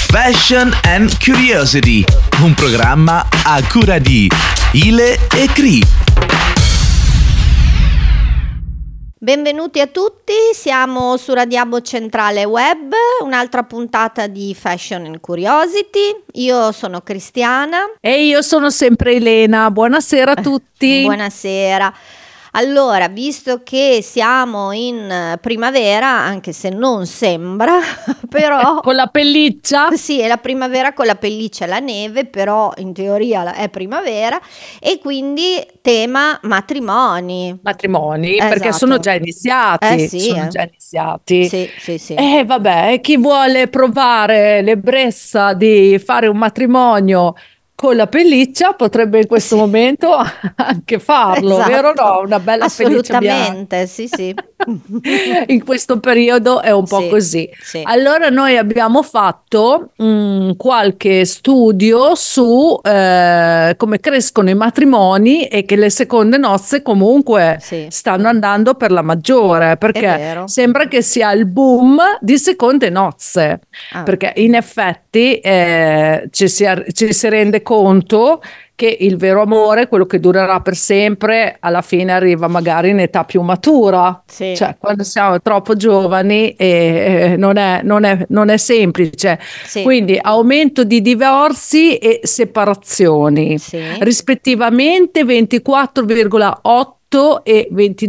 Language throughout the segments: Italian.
Fashion and Curiosity, un programma a cura di Ile e Cri. Benvenuti a tutti, siamo su Radiabo Centrale Web, un'altra puntata di Fashion and Curiosity. Io sono Cristiana. E io sono sempre Elena, buonasera a tutti. Buonasera. Allora, visto che siamo in primavera, anche se non sembra, però... Con la pelliccia? Sì, è la primavera con la pelliccia e la neve, però in teoria è primavera, e quindi tema matrimoni. Matrimoni, Esatto. Perché sono già iniziati. Sì. Sì. Vabbè, chi vuole provare l'ebbrezza di fare un matrimonio con la pelliccia potrebbe in questo momento anche farlo, esatto. vero? No, una bella pelliccia bianca. Assolutamente, sì. In questo periodo è un po' così. Sì. Allora noi abbiamo fatto qualche studio su come crescono i matrimoni e che le seconde nozze comunque stanno andando per la maggiore, perché sembra che sia il boom di seconde nozze, perché in effetti ci si rende conto che il vero amore, quello che durerà per sempre, alla fine arriva magari in età più matura. Sì. Cioè, quando siamo troppo giovani non è semplice. Sì. Quindi aumento di divorzi e separazioni, rispettivamente 24,8 e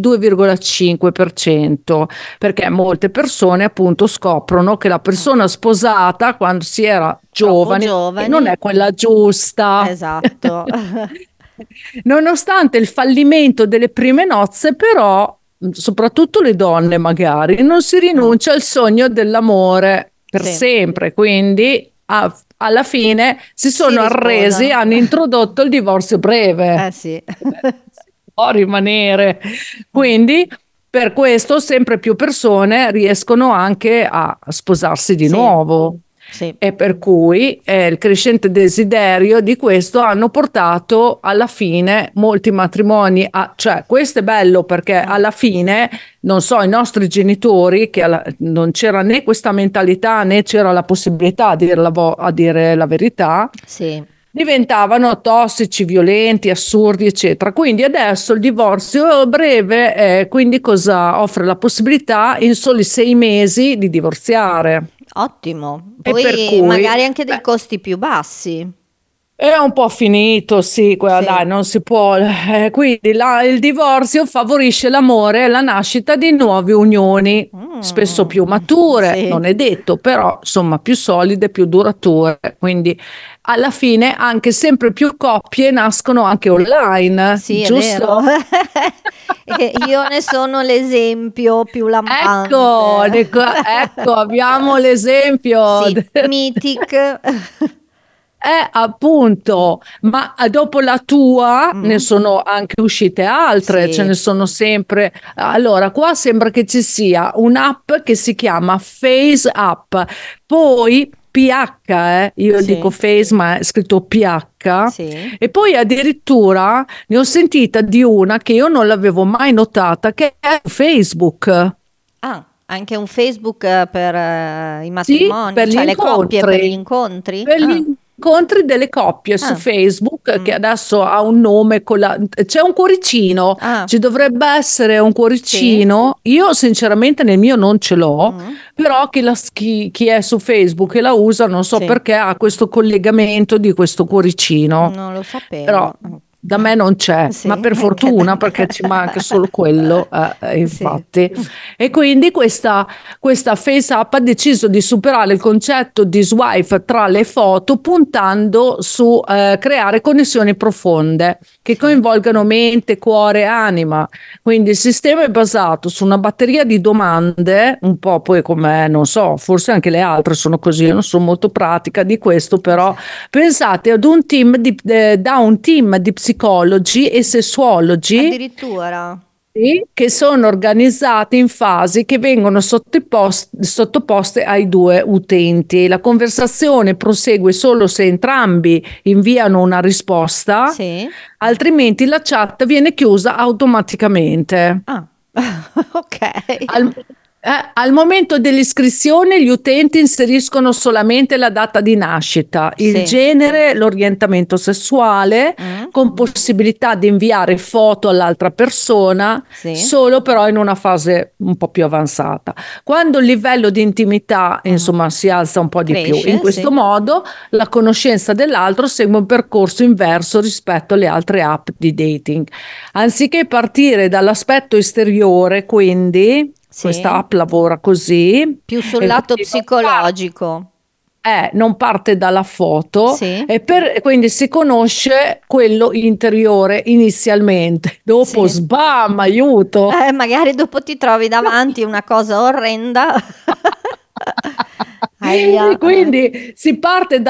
22,5%, perché molte persone appunto scoprono che la persona sposata quando si era giovani non è quella giusta. Esatto. Nonostante il fallimento delle prime nozze, però, soprattutto le donne magari, non si rinuncia al sogno dell'amore per sempre, quindi alla fine si sono arresi, hanno introdotto il divorzio breve. Può rimanere, quindi per questo sempre più persone riescono anche a sposarsi di nuovo. E per cui il crescente desiderio di questo hanno portato alla fine molti matrimoni cioè questo è bello perché alla fine non so, i nostri genitori che non c'era né questa mentalità né c'era la possibilità a dire la verità, diventavano tossici, violenti, assurdi, eccetera. Quindi adesso il divorzio breve, quindi cosa offre la possibilità in soli 6 mesi di divorziare. Ottimo. E Poi per cui, magari anche dei costi più bassi. È un po' finito, dai, non si può. Quindi il divorzio favorisce l'amore e la nascita di nuove unioni, spesso più mature, non è detto, però insomma più solide, più durature. Quindi alla fine anche sempre più coppie nascono anche online, giusto? È vero. Io ne sono l'esempio più lampante. Ecco, abbiamo l'esempio. Mythic. Appunto, ma dopo la tua ne sono anche uscite altre, ce ne sono sempre. Allora, qua sembra che ci sia un'app che si chiama Face App, poi PH, io dico Face ma è scritto PH, e poi addirittura ne ho sentita di una che io non l'avevo mai notata, che è Facebook. Anche un Facebook per i matrimoni, per cioè gli le coppie, per gli incontri. incontri? Incontri delle coppie su Facebook che adesso ha un nome c'è un cuoricino, ci dovrebbe essere un cuoricino. Io sinceramente nel mio non ce l'ho, però chi è su Facebook e la usa non so perché ha questo collegamento di questo cuoricino. Non lo sapevo. Però da me non c'è, ma per fortuna perché ci manca solo quello, infatti. E quindi questa Face App ha deciso di superare il concetto di swipe tra le foto puntando su creare connessioni profonde che coinvolgano mente, cuore e anima. Quindi il sistema è basato su una batteria di domande, un po' poi come, non so, forse anche le altre sono così, io non sono molto pratica di questo, però pensate ad un team da un team di psicologi e sessuologi addirittura che sono organizzati in fasi che vengono sottoposte ai due utenti. La conversazione prosegue solo se entrambi inviano una risposta, altrimenti la chat viene chiusa automaticamente. Ok. Al momento dell'iscrizione gli utenti inseriscono solamente la data di nascita, il Sì. genere, l'orientamento sessuale, con possibilità di inviare foto all'altra persona, Sì. solo però in una fase un po' più avanzata. Quando il livello di intimità, insomma, si alza un po' di più. Cresce, In questo sì. modo la conoscenza dell'altro segue un percorso inverso rispetto alle altre app di dating. Anziché partire dall'aspetto esteriore, quindi Sì. questa app lavora così Più sul e lato quindi psicologico. non parte dalla foto Sì. e quindi si conosce quello interiore inizialmente. Dopo, Sì. sbam, aiuto! Magari dopo ti trovi davanti una cosa orrenda. Ahia. Quindi si parte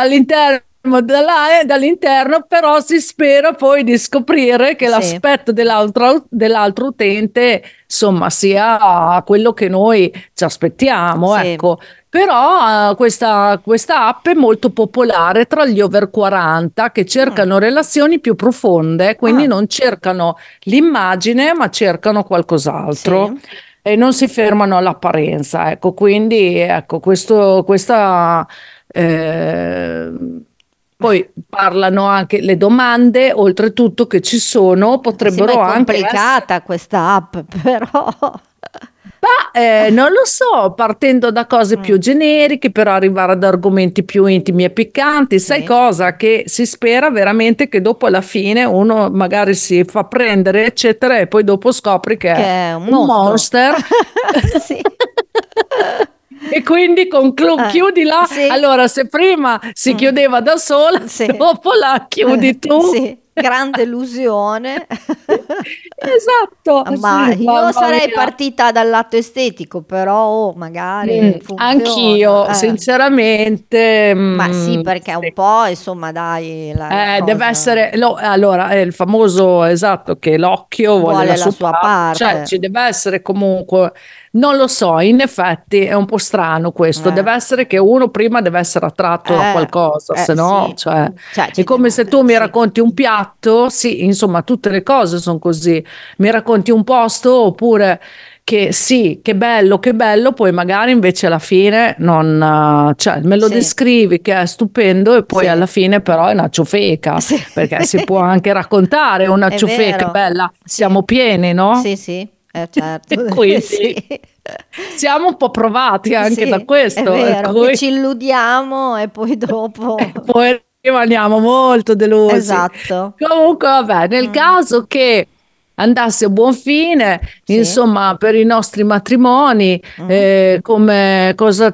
dall'interno, però si spera poi di scoprire che Sì. l'aspetto dell'altro utente, insomma, sia quello che noi ci aspettiamo, Sì. ecco. Però questa app è molto popolare tra gli over 40 che cercano relazioni più profonde, quindi Ah. non cercano l'immagine, ma cercano qualcos'altro. Sì. E non si fermano all'apparenza, ecco, quindi ecco, questa eh, poi parlano anche le domande, oltretutto che ci sono, Sì, ma potrebbero è anche essere. complicata questa app, però. Ma non lo so, partendo da cose più generiche per arrivare ad argomenti più intimi e piccanti, sai Sì. cosa? Che si spera veramente che dopo alla fine uno magari si fa prendere, eccetera, e poi dopo scopri che Che è è un un mostro. monster. Sì. E quindi chiudi là. Sì. Allora, se prima si chiudeva da sola, Sì. dopo la chiudi tu. Sì, gran delusione. Esatto, Ma io mamma sarei mia. partita dal lato estetico, però magari funziona. Anch'io, sinceramente, Ma sì, perché un sì. po', insomma, dai, la Deve cosa essere, allora è il famoso esatto che l'occhio vuole la vuole la sua sua parte, cioè parte. ci deve essere comunque, non lo so, in effetti è un po' strano questo, Eh, deve essere che uno prima deve essere attratto da qualcosa, se no, sì, cioè, cioè è ci come deve, se tu mi sì. racconti un piatto, sì, insomma, tutte le cose sono così, mi racconti un posto oppure che sì, che bello, poi magari invece alla fine non, cioè me lo Sì, descrivi che è stupendo e poi sì, alla fine però è una ciofeca, sì. perché si può anche raccontare una È ciofeca vero, bella, sì, siamo pieni, no? sì, sì, certo, E sì. quindi siamo un po' provati anche da Sì, è questo, vero, che ecco, ci illudiamo e poi dopo. e poi rimaniamo molto delusi. Esatto. Comunque, vabbè, nel Mm, caso che andasse a buon fine, sì. insomma, per i nostri matrimoni, Mm. come cosa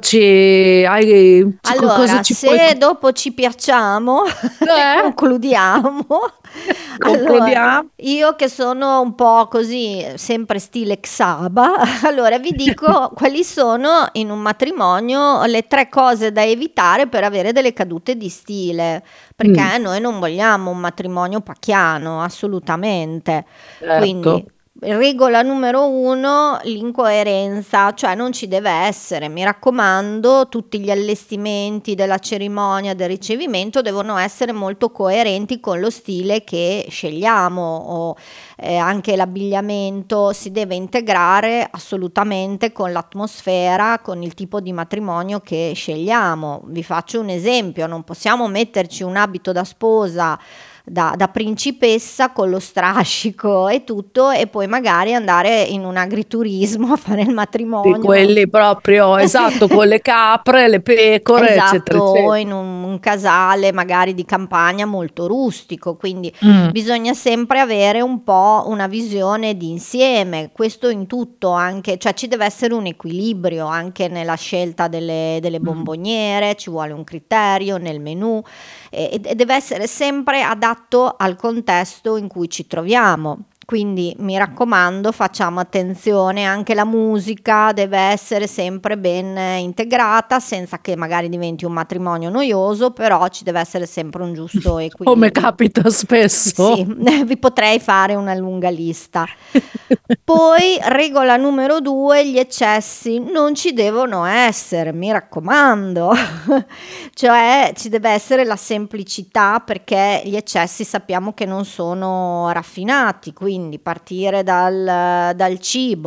cosa Allora, ci puoi se dopo ci piacciamo e eh? concludiamo, allora, Concludiamo. io che sono un po' così, sempre stile Xaba, allora vi dico quali sono in un matrimonio le 3 cose da evitare per avere delle cadute di stile, Mm, perché noi non vogliamo un matrimonio pacchiano, assolutamente. certo. Quindi regola numero 1, l'incoerenza, cioè non ci deve essere, mi raccomando, tutti gli allestimenti della cerimonia, del ricevimento devono essere molto coerenti con lo stile che scegliamo o anche l'abbigliamento si deve integrare assolutamente con l'atmosfera, con il tipo di matrimonio che scegliamo. Vi faccio un esempio, non possiamo metterci un abito da sposa da principessa con lo strascico e tutto e poi magari andare in un agriturismo a fare il Di matrimonio. quelli proprio, Sì. esatto, con le capre, le pecore, eccetera, Esatto, o in eccetera. un casale magari di campagna molto rustico, quindi Mm, bisogna sempre avere un po' una visione di insieme, questo in tutto anche, cioè ci deve essere un equilibrio anche nella scelta delle mm. bomboniere, ci vuole un criterio nel menù e deve essere sempre adatto al contesto in cui ci troviamo. Quindi mi raccomando, facciamo attenzione, anche la musica deve essere sempre ben integrata, senza che magari diventi un matrimonio noioso, però ci deve essere sempre un giusto Come equilibrio. capita Sì, spesso. vi potrei fare una lunga lista. Poi, regola numero 2, gli eccessi non ci devono essere, mi raccomando. Cioè, ci deve essere la semplicità perché gli eccessi sappiamo che non sono raffinati, quindi partire dal cibo,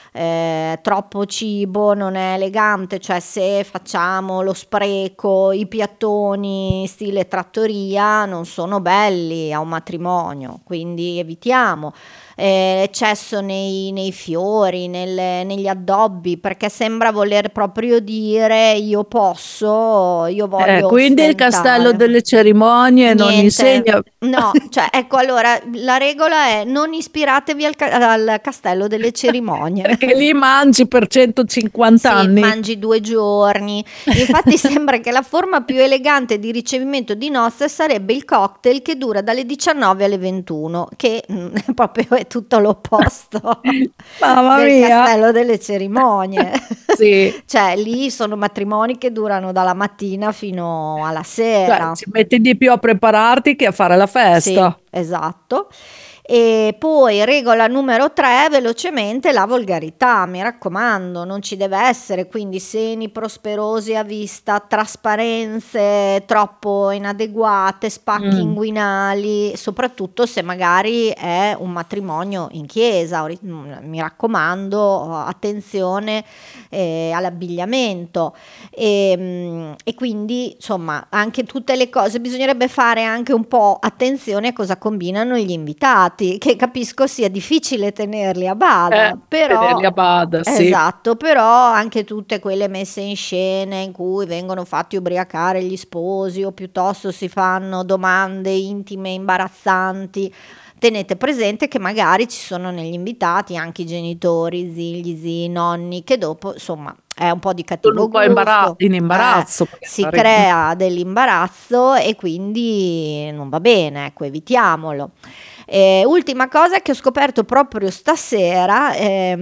troppo cibo non è elegante, cioè se facciamo lo spreco, i piattoni stile trattoria non sono belli a un matrimonio, quindi evitiamo. Eccesso nei fiori, negli addobbi, perché sembra voler proprio dire io voglio quindi il castello delle cerimonie non insegna. No, cioè ecco, allora la regola è non ispiratevi al castello delle cerimonie. Perché lì mangi per 150 anni. Mangi 2 giorni. Infatti sembra che la forma più elegante di ricevimento di nozze sarebbe il cocktail che dura dalle 19 alle 21, che proprio è tutto l'opposto Mamma del mia. castello delle cerimonie. Sì. Cioè lì sono matrimoni che durano dalla mattina fino alla sera. Cioè, ci metti di più a prepararti che a fare la festa. Sì, esatto. E poi regola numero 3, velocemente, la volgarità, mi raccomando, non ci deve essere quindi seni prosperosi a vista, trasparenze troppo inadeguate, spacchi inguinali, soprattutto se magari è un matrimonio in chiesa, mi raccomando, attenzione all'abbigliamento e quindi insomma anche tutte le cose, bisognerebbe fare anche un po' attenzione a cosa combinano gli invitati, che capisco sia difficile tenerli a bada, però tenerli a bada, sì. esatto, però anche tutte quelle messe in scena in cui vengono fatti ubriacare gli sposi o piuttosto si fanno domande intime imbarazzanti, tenete presente che magari ci sono negli invitati anche i genitori, zii, nonni, che dopo insomma è un po' di cattivo gusto, in imbarazzo, si crea dell'imbarazzo e quindi non va bene, ecco, evitiamolo. Ultima cosa che ho scoperto proprio stasera,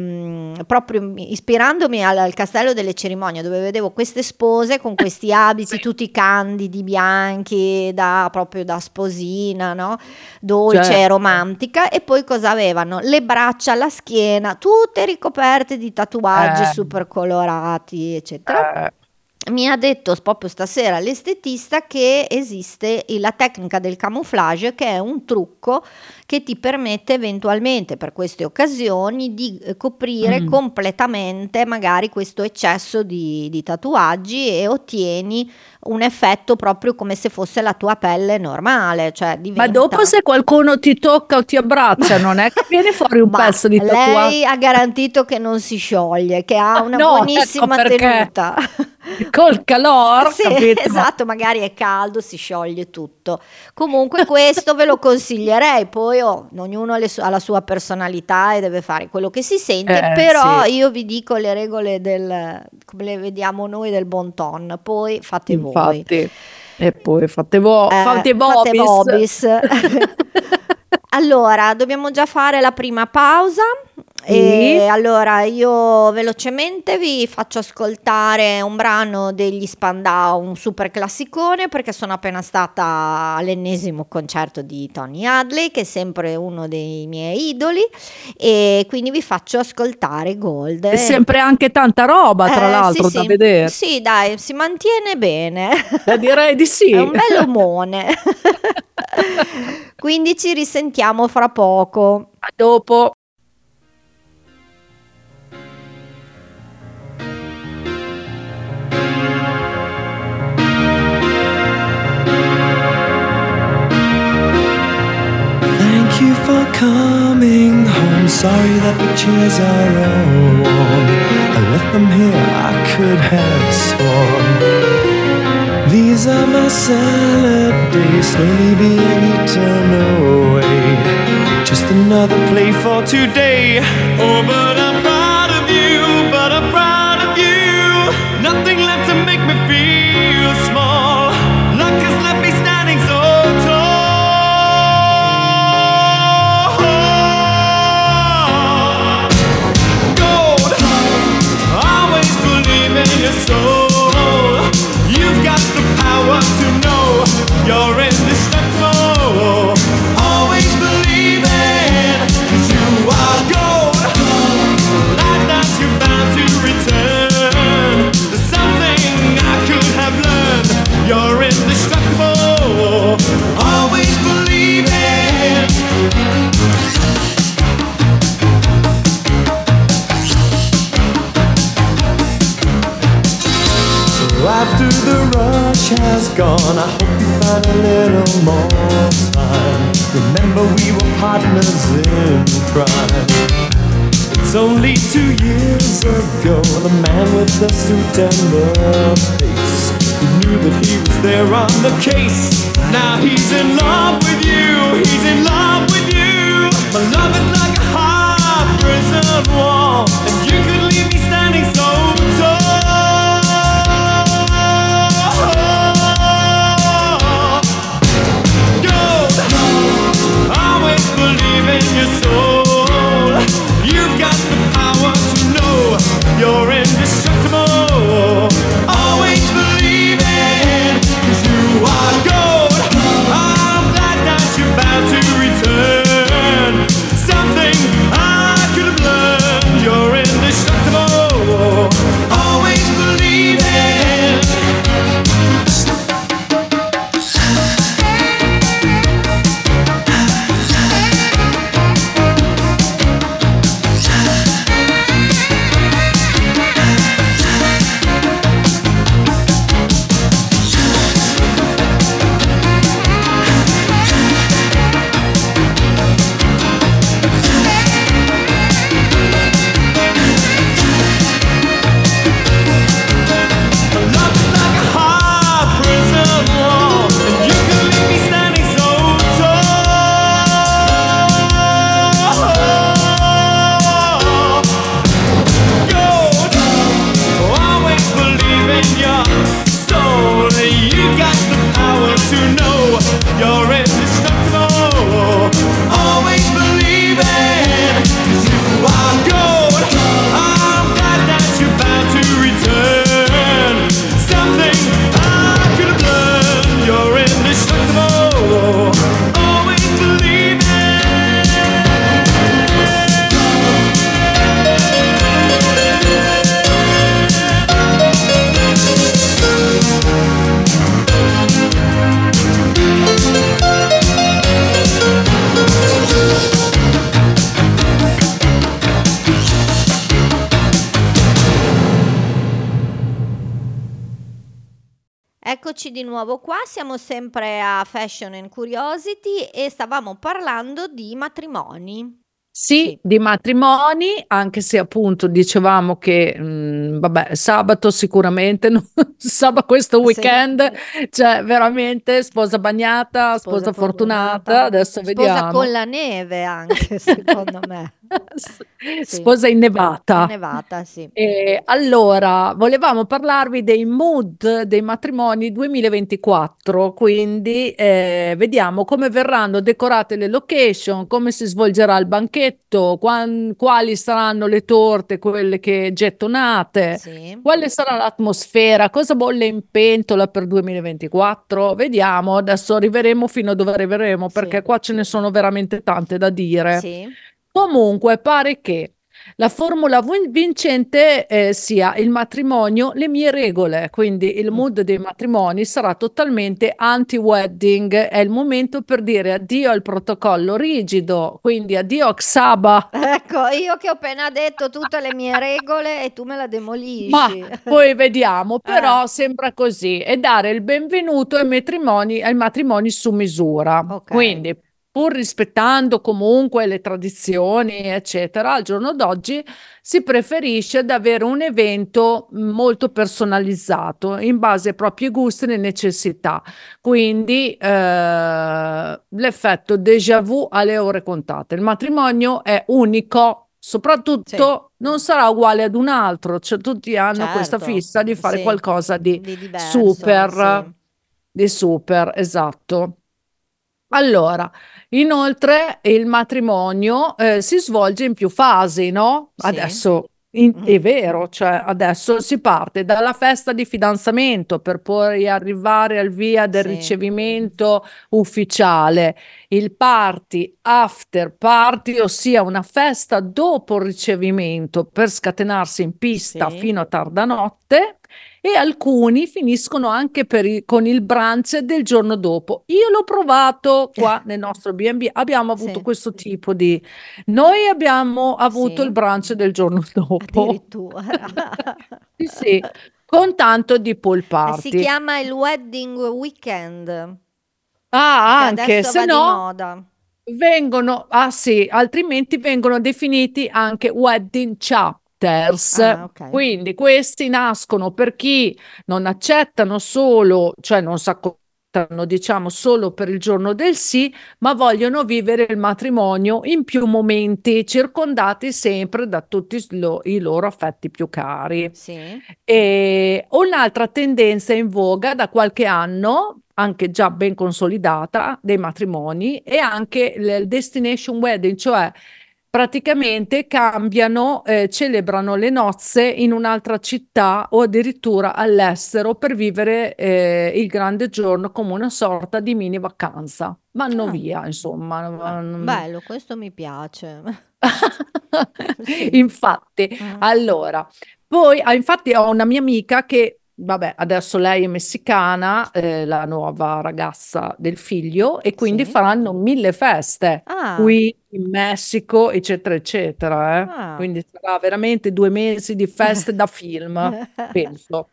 proprio ispirandomi al castello delle cerimonie, dove vedevo queste spose con questi abiti tutti candidi, bianchi, proprio da sposina, no? Dolce e romantica, e poi cosa avevano? Le braccia, la schiena, tutte ricoperte di tatuaggi super colorati, eccetera. Mi ha detto proprio stasera l'estetista che esiste la tecnica del camouflage, che è un trucco che ti permette eventualmente per queste occasioni di coprire completamente magari questo eccesso di tatuaggi e ottieni un effetto proprio come se fosse la tua pelle normale, cioè diventa... Ma dopo se qualcuno ti tocca o ti abbraccia non è che viene fuori un pezzo di tatuaggio? Lei ha garantito che non si scioglie, che ha una buonissima tenuta. Col calore, sì, capito? Esatto, magari è caldo, si scioglie tutto. Comunque questo ve lo consiglierei, poi ognuno ha la sua personalità e deve fare quello che si sente, però io vi dico le regole come le vediamo noi del bon ton, poi fate voi. Infatti, e poi fate vobis. Allora, dobbiamo già fare la prima pausa. E allora io velocemente vi faccio ascoltare un brano degli Spandau, un super classicone, perché sono appena stata all'ennesimo concerto di Tony Hadley, che è sempre uno dei miei idoli, e quindi vi faccio ascoltare Gold. È sempre anche tanta roba, tra l'altro, da vedere. Sì, dai, si mantiene bene. Direi di sì. È un bel omone. Quindi ci risentiamo fra poco. A dopo. Thank you for coming home. Sorry that the chairs are all warm. I left them here, I could have sworn. These are my salad days, slowly being eaten away. Just another play for today. Oh, but I'm proud of you, but I'm proud of you. Nothing left to make me feel small. Luck has left me standing so tall. Gold, always believe in your soul. You've got the power to know you're indestructible. Always believe it, 'cause you are gold. gone, I hope you find a little more time. Remember we were partners in crime. It's only 2 years ago, the man with the suit and the face, who knew that he was there on the case. Now he's in love with you, he's in love with you. My love is like a hard prison wall, and you could leave me standing so tall. Don't always believe in your soul. You've got the power to know you're indestructible. Always believe in, 'cause you are gold. I'm glad that you're about to return. Something I could have learned. You're indestructible. Always believe in. Love is like a hard prison wall, and you can leave me standing so tall. Gold, always believe in your soul. You got the power to know you're indestructible. Always believe in, 'cause you are gold. I'm glad that you're about to return. Something I could have learned. You're indestructible. Always believe in. Eccoci di nuovo qua, siamo sempre a Fashion and Curiosity e stavamo parlando di matrimoni. Sì, di matrimoni, anche se appunto dicevamo che, vabbè, sabato sicuramente, questo Sì. weekend, cioè veramente sposa bagnata, sposa fortunata, adesso Sposa vediamo. con la neve anche, secondo me. Sì. Sposa innevata. Innevata, sì. E allora, volevamo parlarvi dei mood dei matrimoni 2024, quindi vediamo come verranno decorate le location, come si svolgerà il banchetto, quali saranno le torte, quelle che gettonate, Sì. quale sarà l'atmosfera, cosa bolle in pentola per 2024. Vediamo, adesso arriveremo fino a dove arriveremo, perché Sì. qua ce ne sono veramente tante da dire. Sì. Comunque pare che la formula vincente sia il matrimonio, le mie regole, quindi il mood dei matrimoni sarà totalmente anti-wedding, è il momento per dire addio al protocollo rigido, quindi addio a Xaba. Ecco, io che ho appena detto tutte le mie regole e tu me la demolisci. Ma poi vediamo, però sembra così, e dare il benvenuto ai matrimoni su misura. Ok. Quindi, pur rispettando comunque le tradizioni, eccetera, al giorno d'oggi si preferisce ad avere un evento molto personalizzato in base ai propri gusti e necessità. Quindi l'effetto déjà vu alle ore contate. Il matrimonio è unico, soprattutto non sarà uguale ad un altro, cioè tutti hanno questa Certo, fissa di fare sì, qualcosa di diverso, super, sì. di super, esatto. Allora, inoltre il matrimonio si svolge in più fasi, no? Sì. Adesso è vero, cioè adesso si parte dalla festa di fidanzamento per poi arrivare al via del Sì. ricevimento ufficiale, il party, after party, ossia una festa dopo il ricevimento per scatenarsi in pista Sì. fino a tarda notte. E alcuni finiscono anche con il brunch del giorno dopo. Io l'ho provato qua nel nostro B&B, abbiamo avuto Sì. questo tipo di... Noi abbiamo avuto Sì. il brunch del giorno dopo. Addirittura. Sì, sì. con tanto di pool Si party. chiama il wedding weekend, Ah, che anche, adesso se va di no moda. sì, altrimenti vengono definiti anche wedding chapters. Ah, ok. Quindi questi nascono per chi non accettano solo, cioè non si accontentano, diciamo, solo per il giorno del sì, ma vogliono vivere il matrimonio in più momenti, circondati sempre da tutti i loro affetti più cari. Sì. E un'altra tendenza in voga da qualche anno, anche già ben consolidata, dei matrimoni, è anche il destination wedding, cioè praticamente cambiano, celebrano le nozze in un'altra città o addirittura all'estero per vivere il grande giorno come una sorta di mini vacanza. Vanno Ah, via, insomma. bello, questo mi piace. Sì. Infatti, Ah, allora, poi, infatti ho una mia amica che, vabbè, adesso lei è messicana, la nuova ragazza del figlio, e quindi sì. faranno 1000 feste Ah, qui in Messico, eccetera, eccetera. ah. Quindi sarà veramente 2 mesi di feste da film, penso.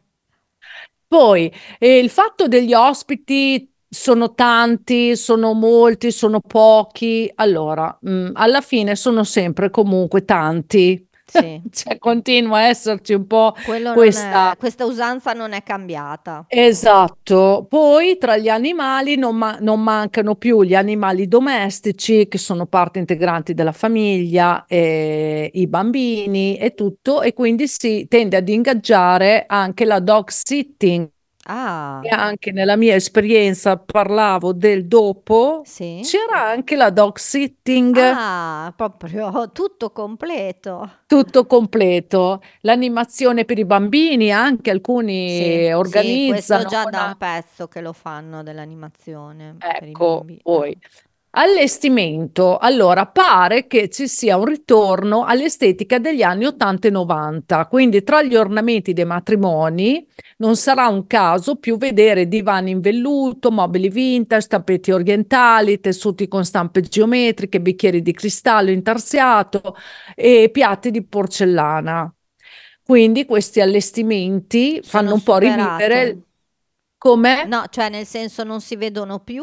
Poi il fatto degli ospiti sono tanti, sono molti, sono pochi. Allora, alla fine sono sempre comunque tanti. Sì, Cioè, continua a esserci un po' quello non è, questa. questa usanza non è cambiata. Esatto, poi tra gli animali non mancano più gli animali domestici che sono parte integrante della famiglia, i bambini e tutto, e quindi si tende ad ingaggiare anche la dog sitting. E Ah, anche nella mia esperienza parlavo del dopo, sì. c'era anche la dog sitting. Ah, proprio tutto completo. Tutto completo, l'animazione per i bambini, anche Sì, alcuni sì, questo organizzano già da un una. pezzo che lo fanno dell'animazione per i Ecco, bimbi. poi allestimento. Allora, pare che ci sia un ritorno all'estetica degli anni 80 e 90, quindi tra gli ornamenti dei matrimoni non sarà un caso più vedere divani in velluto, mobili vintage, tappeti orientali, tessuti con stampe geometriche, bicchieri di cristallo intarsiato e piatti di porcellana. Quindi questi allestimenti Sono fanno un po' superati. rivivere come. No, cioè nel senso non si vedono più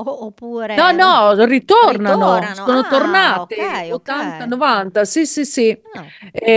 No, oppure no, ritornano, ritornano? sono Ah, tornate ok, ok. 80-90, sì, sì, sì. Ah,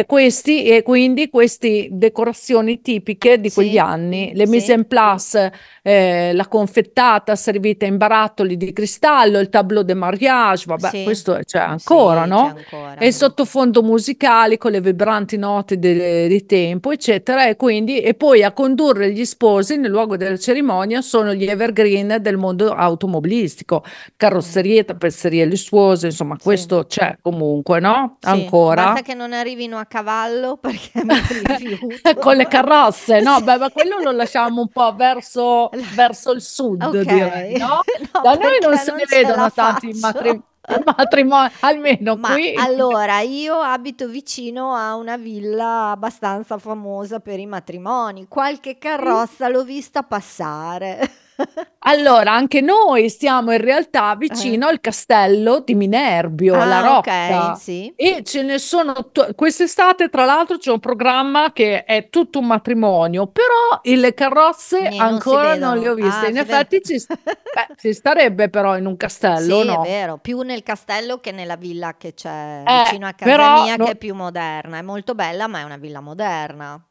E quindi queste decorazioni tipiche di quegli sì, anni, le mise sì, en place, la confettata servita in barattoli di cristallo, il tableau de mariage, vabbè, sì, questo c'è ancora, sì, c'è no? E ancora. il sottofondo musicali con le vibranti note di tempo, eccetera. E poi a condurre gli sposi nel luogo della cerimonia sono gli evergreen del mondo automobilistico, Mm, carrozzerie, tappezzerie lussuose, insomma, sì, questo c'è comunque, no? sì, basta Ancora. che non arrivino a cavallo perché mi rifiuto. Con le carrozze, no? Sì. Beh, ma quello lo lasciamo un po' verso il sud, Ok, direi, no? no, Da noi non perché se non ne ce la vedono tanti faccio. matrimoni, almeno Ma qui. allora, io abito vicino a una villa abbastanza famosa per i matrimoni. Qualche carrozza l'ho vista passare. Allora, anche noi stiamo in realtà Eh. vicino al castello di Minerbio, La Ah, ok, Rocca, sì. e ce ne sono. Quest'estate, tra l'altro, c'è un programma che è tutto un matrimonio, però le carrozze Non si ancora non le vedono. ho viste. Ah, In si vede. effetti si starebbe però in un castello, Sì, è no? vero, più nel castello che nella villa che c'è vicino a casa Però, mia, che è più moderna. È molto bella, ma è una villa moderna.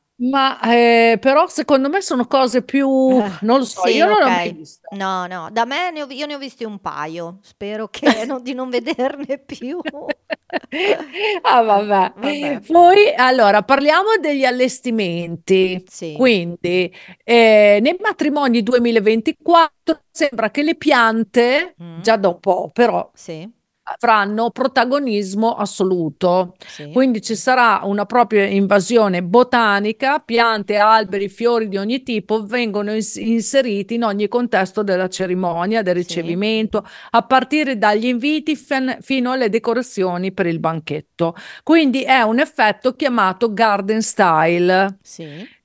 però secondo me sono cose più, non lo so, Sì, io non l'ho mai ok. vista. No, no, da me io ne ho visti un paio. Spero che di non vederne più. Ah, vabbè. Vabbè, Poi, allora, parliamo degli allestimenti. sì. Quindi, nei matrimoni 2024 sembra che le piante, Mm, già da un po', però sì, avranno protagonismo assoluto. sì, Quindi ci sarà una propria invasione botanica, piante, alberi, fiori di ogni tipo vengono inseriti in ogni contesto della cerimonia, del sì, ricevimento, a partire dagli inviti fino alle decorazioni per il banchetto. Quindi è un effetto chiamato garden style, sì.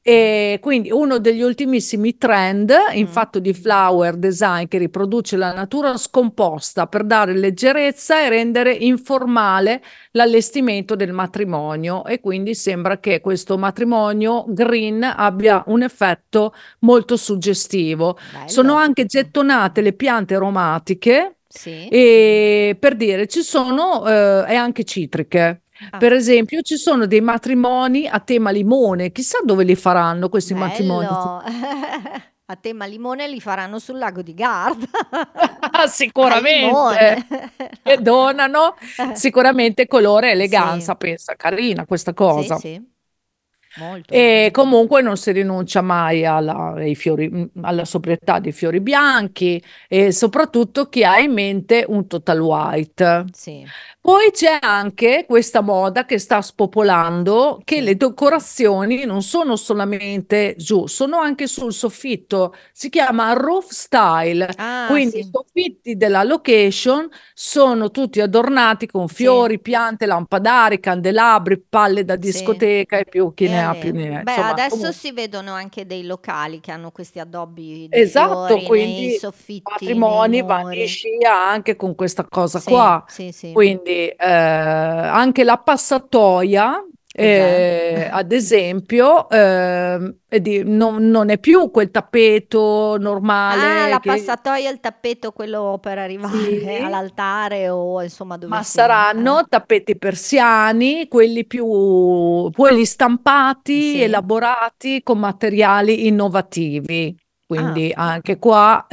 E quindi uno degli ultimissimi trend in fatto di flower design che riproduce la natura scomposta per dare leggerezza e rendere informale l'allestimento del matrimonio, e quindi sembra che questo matrimonio green abbia un effetto molto suggestivo. Sono Bello. anche gettonate le piante aromatiche, Sì. e per dire ci sono e anche citriche. Ah, Per esempio, ci sono dei matrimoni a tema limone, chissà dove li faranno questi matrimoni. bello. A tema limone li faranno sul lago di Garda. Al limone. Sicuramente, che donano sicuramente colore e Sì, eleganza, pensa, carina questa sì, cosa. sì, molto. E comunque non si rinuncia mai ai fiori, alla sobrietà dei fiori bianchi, e soprattutto chi ha in mente un total white. Sì, Poi c'è anche questa moda che sta spopolando, che sì. le decorazioni non sono solamente giù, sono anche sul soffitto. Si chiama roof style, Ah, quindi i sì, soffitti della location sono tutti adornati con sì, fiori, piante, lampadari, candelabri, palle da sì. discoteca, e più chi E ne ha più Ale. ne ha. Beh, Insomma, adesso comunque. si vedono anche dei locali che hanno questi addobbi di Esatto, fiori nei quindi soffitti, nei matrimoni vanno in muri. scia anche con questa cosa Sì, qua. sì, sì. Quindi anche la passatoia, Cos'è? ad esempio, non è più quel tappeto Ah, normale la che passatoia, il tappeto, quello per arrivare sì, all'altare o insomma dove ma si... saranno tappeti persiani, quelli stampati, Sì. elaborati con materiali innovativi. Ah, Quindi anche qua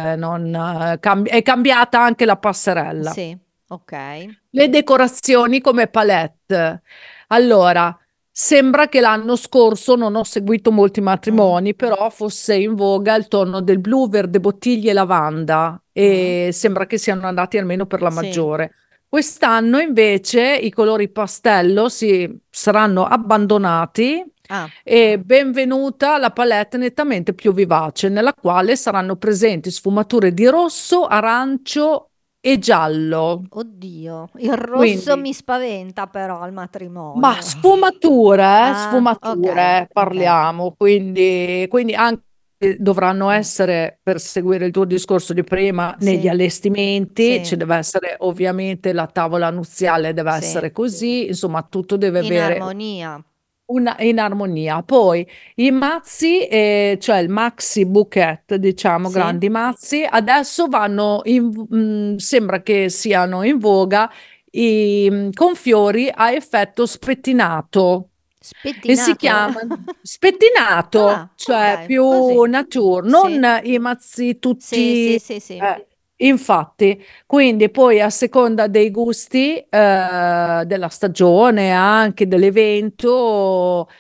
è cambiata anche la passerella. sì, ok. Le decorazioni come palette. Allora, sembra che l'anno scorso non ho seguito molti Mm, matrimoni, però fosse in voga il tono del blu, verde bottiglie e lavanda, mm, e sembra che siano andati almeno per la sì. maggiore. Quest'anno invece i colori pastello saranno abbandonati, Ah, e benvenuta la palette nettamente più vivace, nella quale saranno presenti sfumature di rosso, arancio e giallo. oddio, il rosso Quindi, mi spaventa però al ma matrimonio. sfumature, Ah, ok, ok. parliamo, quindi anche dovranno essere, per seguire il tuo discorso di prima, negli Sì, allestimenti, ci sì, deve essere ovviamente la tavola nuziale, deve sì. essere così, insomma, tutto deve In avere armonia. in armonia. Poi i mazzi, cioè il maxi bouquet, diciamo, Sì? grandi mazzi, adesso sembra che siano in voga con fiori a effetto spettinato. E si Spettinato? chiamano spettinato, Ah, cioè ok, più così. nature, Sì, non i mazzi sì, tutti. sì, sì, sì. Infatti, quindi poi a seconda dei gusti, della stagione, anche dell'evento,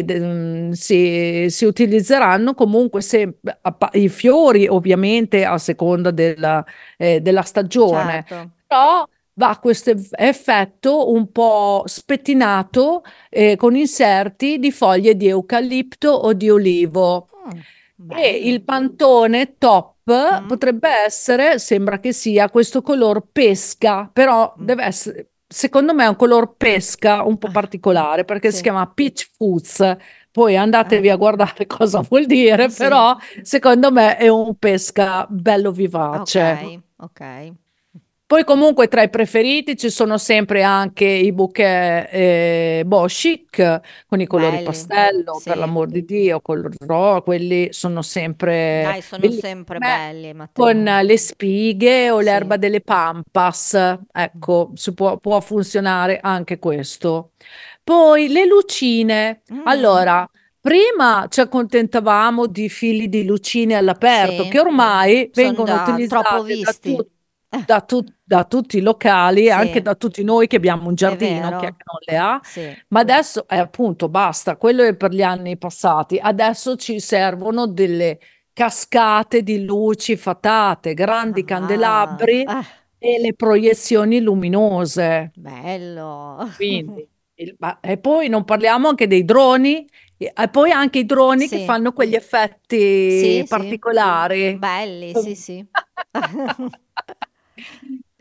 si utilizzeranno comunque sempre i fiori, ovviamente a seconda della stagione, Certo. però va questo effetto un po' spettinato, con inserti di foglie di eucalipto o di olivo. E Bello. il pantone top Mm, potrebbe essere, sembra che sia questo color pesca, però mm. deve essere, secondo me è un color pesca un po' Ah, particolare, perché si sì. chiama peach fuzz. Poi Ah, andatevi a guardare cosa vuol dire, sì. però secondo me è un pesca bello Ok, vivace. ok. Poi comunque tra i preferiti ci sono sempre anche i bouquet chic, con i colori Belli. pastello, per Sì. l'amor di Dio, quelli sono sempre Dai, sono bellissimi. sempre belli i Con matrimoni. le spighe o Sì. l'erba delle pampas, ecco, può funzionare anche questo. Poi le lucine. Mm, Allora, prima ci accontentavamo di fili di lucine all'aperto, sì. che ormai Sono vengono già troppo utilizzate visti. da tutti i locali, e anche Sì, da tutti noi che abbiamo un è giardino, chi è vero. che non le ha. Sì. Ma adesso, appunto, basta, quello è per gli anni passati. Adesso ci servono delle cascate di luci fatate, grandi Ah, candelabri e le proiezioni luminose. bello. Quindi, e poi non parliamo anche dei droni, e poi anche i droni che Sì, fanno quegli effetti sì, sì. particolari. Belli, sì, sì.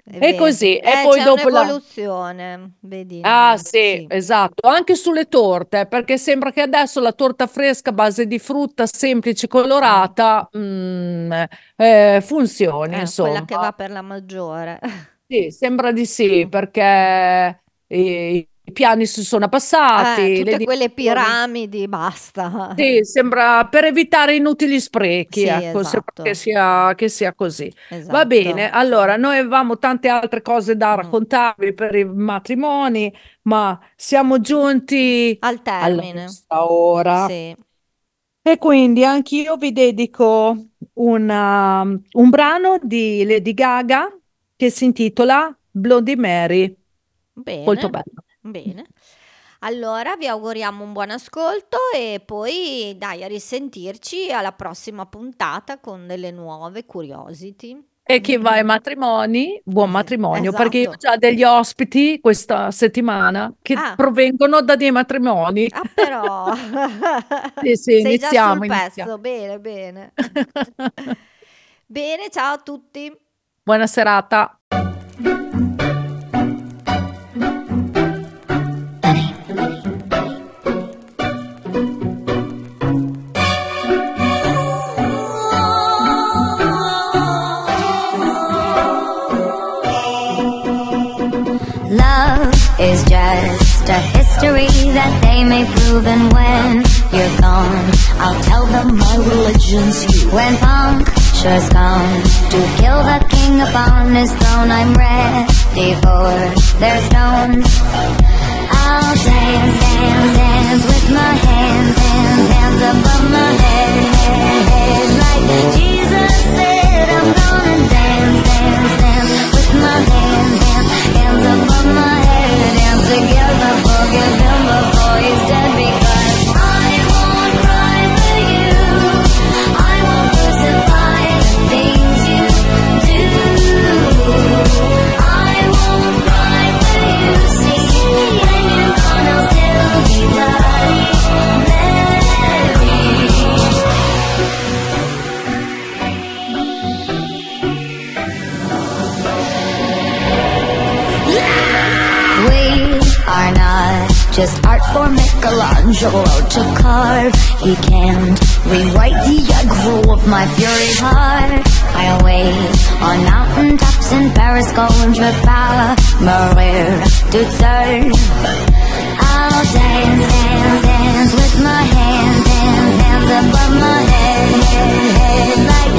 è così. E poi c'è dopo un'evoluzione, vedi? Ah sì, esatto, anche sulle torte, perché sembra che adesso la torta fresca a base di frutta semplice colorata funzioni, Quella insomma. che va per la maggiore. Sì, sembra di sì, perché i piani si sono abbassati, le Tutte quelle dimensioni. piramidi, basta. Sì, sembra per evitare inutili sprechi, Sì, ecco, sembra esatto, che sia così. Va esatto. bene, allora noi avevamo tante altre cose da Mm. raccontarvi per i matrimoni, ma siamo giunti Al alla termine, nostra ora sì. e quindi anch'io vi dedico un brano di Lady Gaga che si intitola Bloody Mary, molto Bene, bello. bene. Allora vi auguriamo un buon ascolto e poi dai a risentirci alla prossima puntata con delle nuove curiosity. E chi va ai matrimoni, buon matrimonio, perché io ho Esatto. già degli ospiti questa settimana che Ah, provengono da dei matrimoni. però Sì, sì, sei già sul iniziamo. pezzo, bene, bene. Bene, ciao a tutti. Buona serata. Love is just a history that they may prove, and when you're gone, I'll tell them my religion's you. When punctures come to kill the king upon his throne, I'm ready for their stones. I'll dance, dance, dance with my hands, hands, hands above my head, like Jesus said. I'm gonna dance, dance, dance with my hands, hands, hands above my head, dance together, forgive him before he's dead, because I won't cry for you, I won't crucify the things you do, I won't cry for you, see, when you're gone I'll still be Bloody Mary. We are not just art for Michelangelo to carve. He can't rewrite the aggro of my fury heart. I'll wait on mountain tops in Paris, contre par Maria to serve. I'll dance, dance, dance with my hands, hands, hands above my head, like